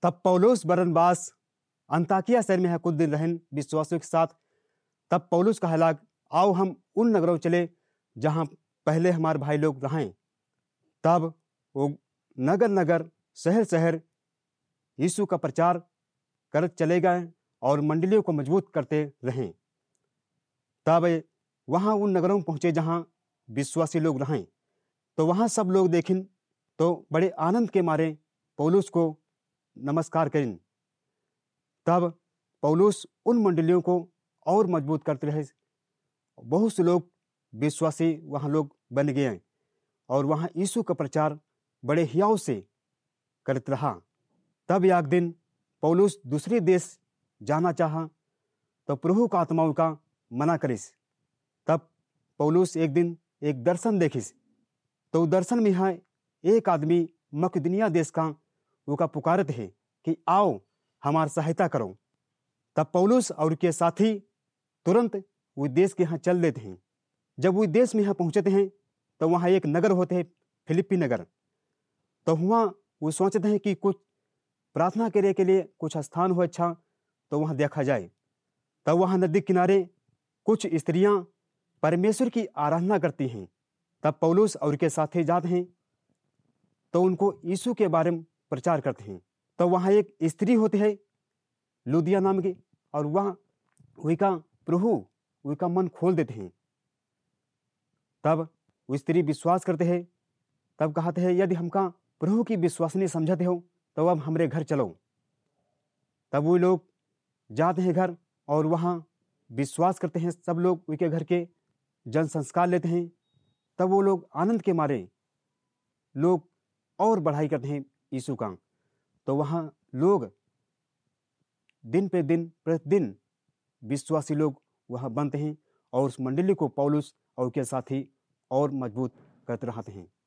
तब पौलुस बरनबास अन्ताकिया शहर में कुछ दिन रहन विश्वासियों के साथ। तब पौलुस कहा लग, आओ हम उन नगरों चले जहाँ पहले हमारे भाई लोग रहें। तब वो नगर नगर शहर शहर यीशु का प्रचार कर चले गए और मंडलियों को मजबूत करते रहें। तब वहाँ उन नगरों में पहुँचे जहाँ विश्वासी लोग रहें। तो वहाँ सब लोग देखें तो बड़े आनंद के मारे पौलुस को नमस्कार करें। तब पौलुस उन मंडलियों को और मजबूत करते रहे। बहुत से लोग विश्वासी वहाँ लोग बन गए और वहाँ यीशु का प्रचार बड़े हियाव से करते रहा। तब एक दिन पौलुस दूसरे देश जाना चाहा तो प्रभु का आत्माओं का मना करिस। तब पौलुस एक दिन एक दर्शन देखिस। तो दर्शन में है एक आदमी मकदुनिया देश का वो का पुकारत है कि आओ हमारी सहायता करो। तब पौलुस और के साथी तुरंत वो देश के यहाँ चल देते हैं। जब वो देश में यहाँ पहुँचते हैं तो वहाँ एक नगर होते हैं फिलिप्पी नगर। तो वहाँ वो सोचते हैं कि कुछ प्रार्थना करने के लिए कुछ स्थान हो अच्छा तो वहाँ देखा जाए। तब वहाँ नदी किनारे कुछ स्त्रियाँ परमेश्वर की आराधना करती हैं। तब पौलुस और के साथी जाते हैं तो उनको यीशु के बारे में प्रचार करते हैं। तो वहाँ एक स्त्री होती है लुदिया नाम की, और वहाँ वही का प्रभु वही का मन खोल देते हैं। तब वो स्त्री विश्वास करते हैं। तब कहते हैं यदि हमका प्रभु की विश्वासनी समझते हो तो अब हमारे घर चलो। तब वो लोग जाते हैं घर और वहाँ विश्वास करते हैं। सब लोग उनके घर के जन संस्कार लेते हैं। तब वो लोग आनंद के मारे लोग और बढ़ाई करते हैं यीशु का। तो वहाँ लोग दिन पे दिन प्रतिदिन विश्वासी लोग वहाँ बनते हैं और उस मंडली को पौलुस और के साथी और मजबूत करते रहते हैं।